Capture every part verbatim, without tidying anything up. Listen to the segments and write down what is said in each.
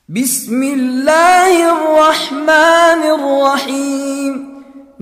بسم الله الرحمن الرحيم.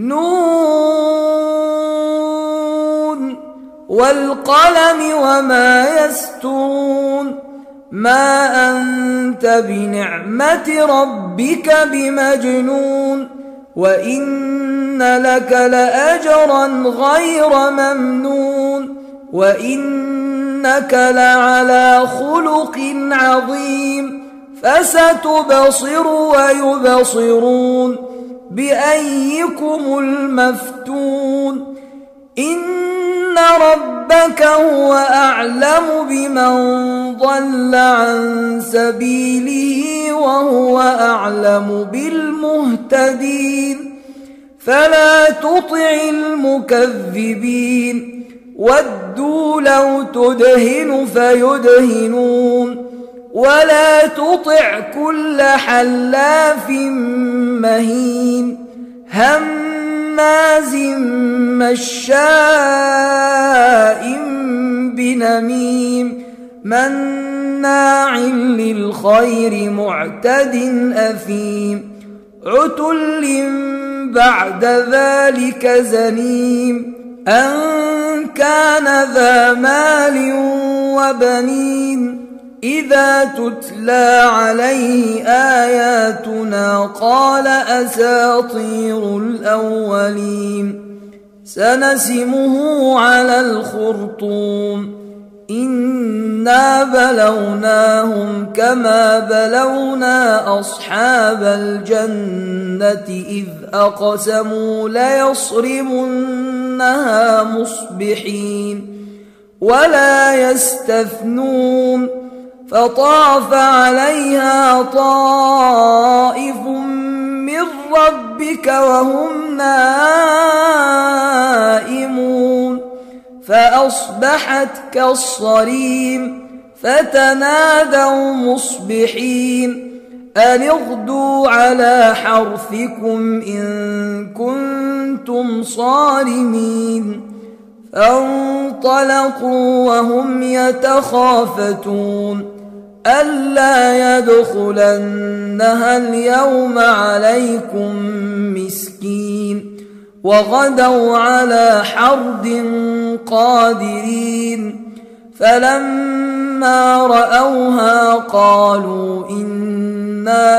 نون والقلم وما يسطرون. ما أنت بنعمة ربك بمجنون، وإن لك لأجرا غير ممنون، وإنك لعلى خلق عظيم. فستبصر ويبصرون بأيكم المفتون. إن ربك هو أعلم بمن ضل عن سبيله وهو أعلم بالمهتدين. فلا تطع المكذبين، ودوا لو تدهن فيدهنون، ولا تطع كل حلاف مهين هماز مشاء بنميم مناع للخير معتد أثيم عتل بعد ذلك زنيم أن كان ذا مال وبنين. إذا تتلى عليه آياتنا قال أساطير الأولين. سنسمه على الخرطوم. إنا بلوناهم كما بلونا أصحاب الجنة إذ أقسموا ليصرمنها مصبحين ولا يستثنون. فطاف عليها طائف من ربك وهم نائمون فأصبحت كالصريم. فتنادوا مصبحين أن اغدوا على حرثكم إن كنتم صارمين. فانطلقوا وهم يتخافتون ألا يدخلنها اليوم عليكم مسكين. وغدوا على حرد قادرين. فلما رأوها قالوا إنا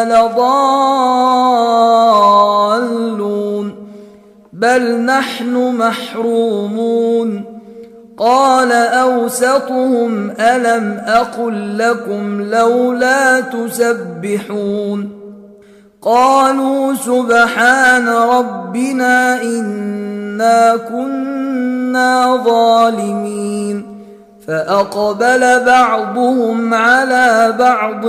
لضالون بل نحن محرومون. قال أوسطهم ألم أقل لكم لولا تسبحون. قالوا سبحان ربنا إنا كنا ظالمين. فأقبل بعضهم على بعض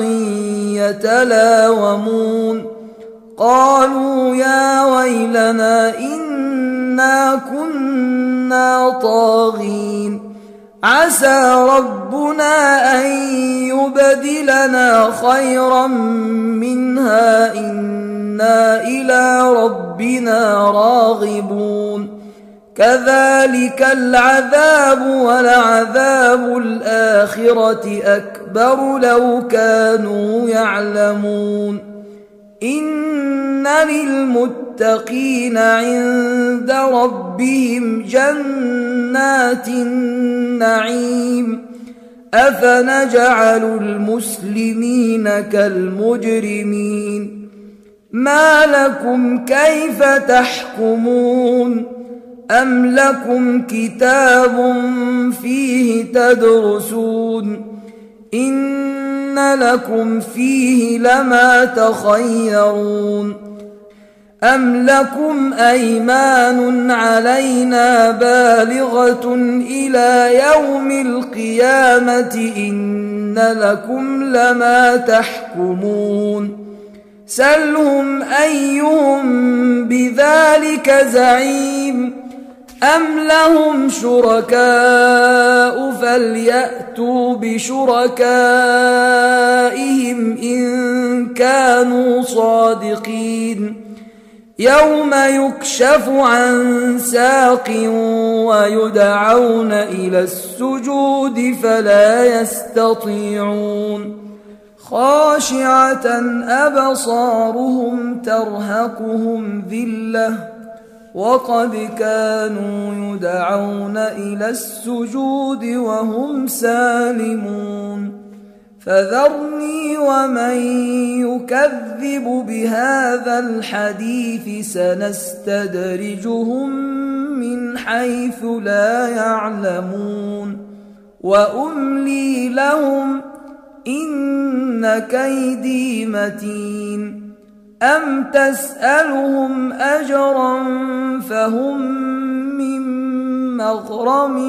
يتلاومون. قالوا يا ويلنا إنا كنا طاغين. عسى ربنا أن يبدلنا خيرا منها إنا إلى ربنا راغبون. كذلك العذاب ولعذاب الآخرة أكبر لو كانوا يعلمون. إن للمتقين عند ربهم جنات النعيم. أفنجعل المسلمين كالمجرمين. ما لكم كيف تحكمون؟ أم لكم كتاب فيه تدرسون؟ إن لكم فيه لما تخيرون. أم لكم أيمان علينا بالغة إلى يوم القيامة إن لكم لما تحكمون. سلهم أيهم بذلك زعيم. أم لهم شركاء فليأتوا بشركائهم إن كانوا صادقين. يوم يكشف عن ساق ويدعون إلى السجود فلا يستطيعون. خاشعة أبصارهم ترهقهم ذلة وقد كانوا يدعون إلى السجود وهم سالمون فذرني ومن يكذب بهذا الحديث سنستدرجهم من حيث لا يعلمون وأملي لهم إن كيدي متين أم تسألهم أجرا فهم من مغرم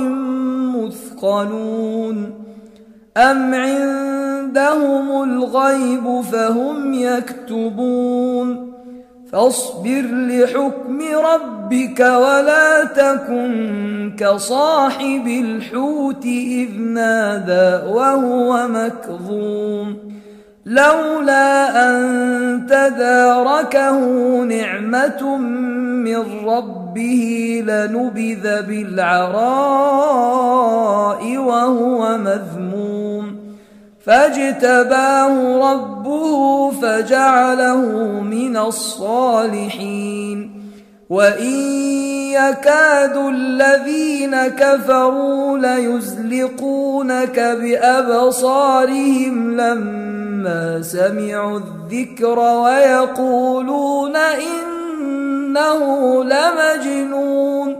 مثقلون أم عندهم الغيب فهم يكتبون فاصبر لحكم ربك ولا تكن كصاحب الحوت إذ نادى وهو مكظوم لولا أن تداركه نعمة من ربه لنبذ بالعراء وهو مذموم فاجتباه ربه فجعله من الصالحين وإن يكاد الذين كفروا ليزلقونك بأبصارهم لما سمعوا الذكر ويقولون إنه لمجنون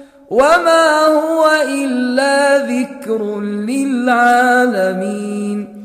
وما هو إلا ذكر للعالمين